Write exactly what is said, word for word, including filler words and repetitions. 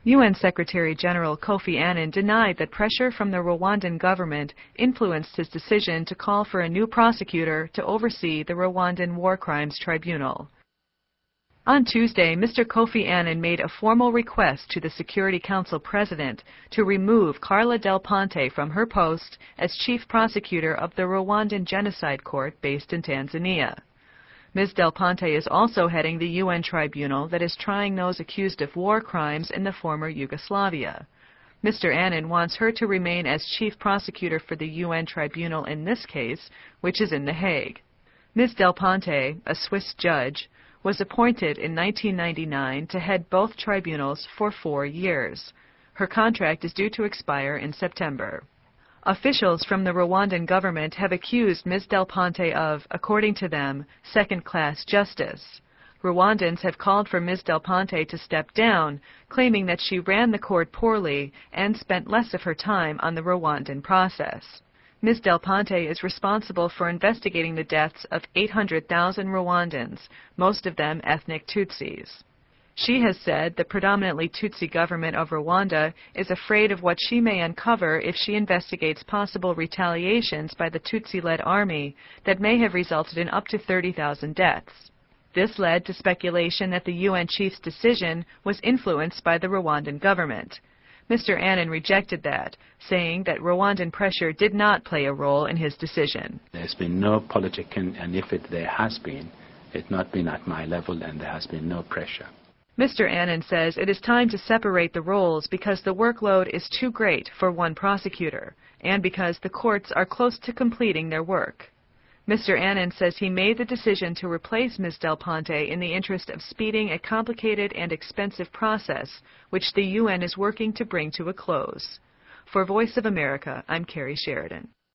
U N Secretary-General Kofi Annan denied that pressure from the Rwandan government influenced his decision to call for a new prosecutor to oversee the Rwandan War Crimes Tribunal. On Tuesday, Mister Kofi Annan made a formal request to the Security Council President to remove Carla Del Ponte from her post as Chief Prosecutor of the Rwandan Genocide Court based in Tanzania. Miz Del Ponte is also heading the U N tribunal that is trying those accused of war crimes in the former Yugoslavia. Mister Annan wants her to remain as Chief Prosecutor for the U N tribunal in this case, which is in The Hague. Miz Del Ponte, a Swiss judge, was appointed in nineteen ninety-nine to head both tribunals for four years. Her contract is due to expire in September. Officials from the Rwandan government have accused Miz Del Ponte of, according to them, second-class justice. Rwandans have called for Miz Del Ponte to step down, claiming that she ran the court poorly and spent less of her time on the Rwandan process. Miz Del Ponte is responsible for investigating the deaths of eight hundred thousand Rwandans, most of them ethnic Tutsis. She has said the predominantly Tutsi government of Rwanda is afraid of what she may uncover if she investigates possible retaliations by the Tutsi-led army that may have resulted in up to thirty thousand deaths. This led to speculation that the U N chief's decision was influenced by the Rwandan government. Mister Annan rejected that, saying that Rwandan pressure did not play a role in his decision. There's been no political, and if it there has been, it's not been at my level, and there has been no pressure. Mister Annan says it is time to separate the roles because the workload is too great for one prosecutor, and because the courts are close to completing their work. Mister Annan says he made the decision to replace Miz Del Ponte in the interest of speeding a complicated and expensive process, which the U N is working to bring to a close. For Voice of America, I'm Carrie Sheridan.